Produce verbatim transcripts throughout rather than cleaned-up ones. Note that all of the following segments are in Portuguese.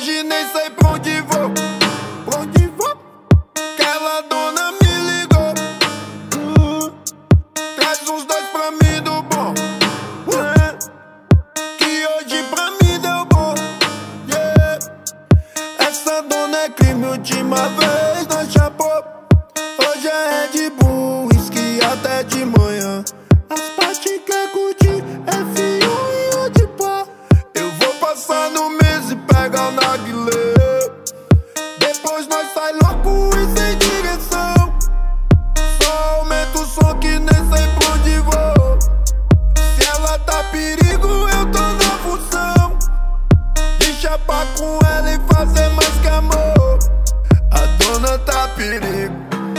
Hoje nem sei pra onde vou, pra onde vou. Aquela dona me ligou, hum, traz uns dois pra mim do bom, é, que hoje pra mim deu bom, yeah. Essa dona é crime, última vez nós chapou. Hoje é Red Bull, whisky até de manhã. As partes quer curtir, F um e o de pó. Eu vou passar no mês e pegar o narguilé. Depois nós sai louco e sem direção. Só aumenta o som que nem sei pra onde vou. Se ela tá perigo, eu tô na função de chapar com ela e fazer mais que amor. A dona tá perigo,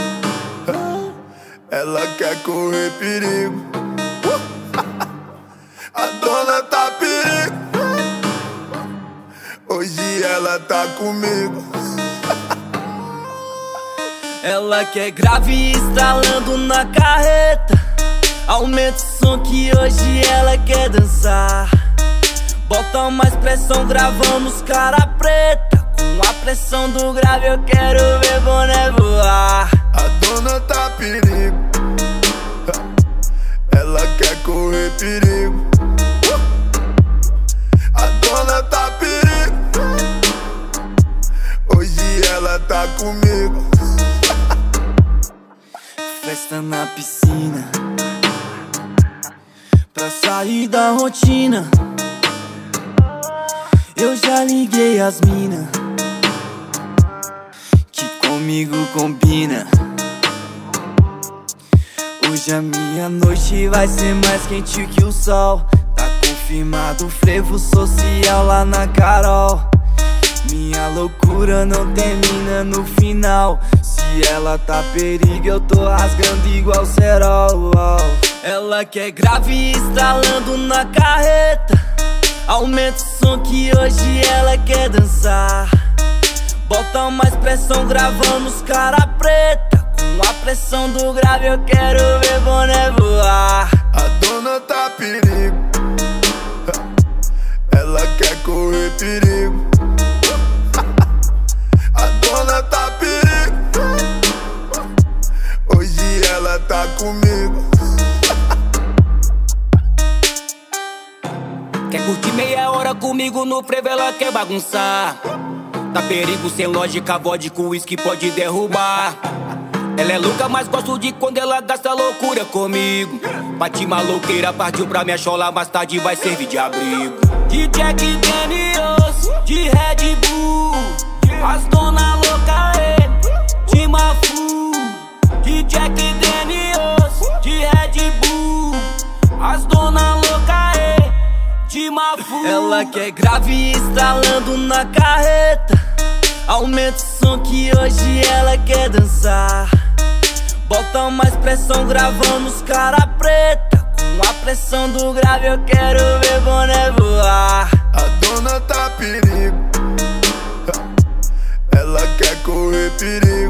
ela quer correr perigo. A dona tá perigo, hoje ela tá comigo. Ela quer grave estralando na carreta. Aumenta o som que hoje ela quer dançar. Bota mais pressão gravando os cara preta. Com a pressão do grave eu quero ver boné voar. A dona tá perigo, ela quer correr perigo. A dona tá perigo, hoje ela tá comigo. Festa na piscina, pra sair da rotina. Eu já liguei as mina que comigo combina. Hoje a minha noite vai ser mais quente que o sol. Tá confirmado o frevo social lá na Carol. Minha loucura não termina no final. Se ela tá perigo, eu tô rasgando igual cerol. Ela quer grave estralando na carreta. Aumenta o som que hoje ela quer dançar. Bota mais pressão gravando os cara preta. Com a pressão do grave eu quero ver boné voar. A dona tá perigo, ela quer correr perigo. A dona tá perigo, hoje ela tá comigo. Quer curtir meia hora comigo no frevo, ela quer bagunçar. Tá perigo sem lógica, vodka, uísque pode derrubar. Ela é louca, mas gosto de quando ela gasta loucura comigo. Bate maloqueira, partiu pra minha chola, mais tarde vai servir de abrigo. De Jack Daniels, de Red Bull, as dona louca é de Mafu. De Jack Daniels, de Red Bull, as dona louca é de Mafu. Ela quer grave estralando na carreta. Aumenta o som que hoje ela quer dançar. Bota mais pressão gravando os cara preta. Com a pressão do grave eu quero ver boné voar. A dona tá perigo, ela quer correr perigo.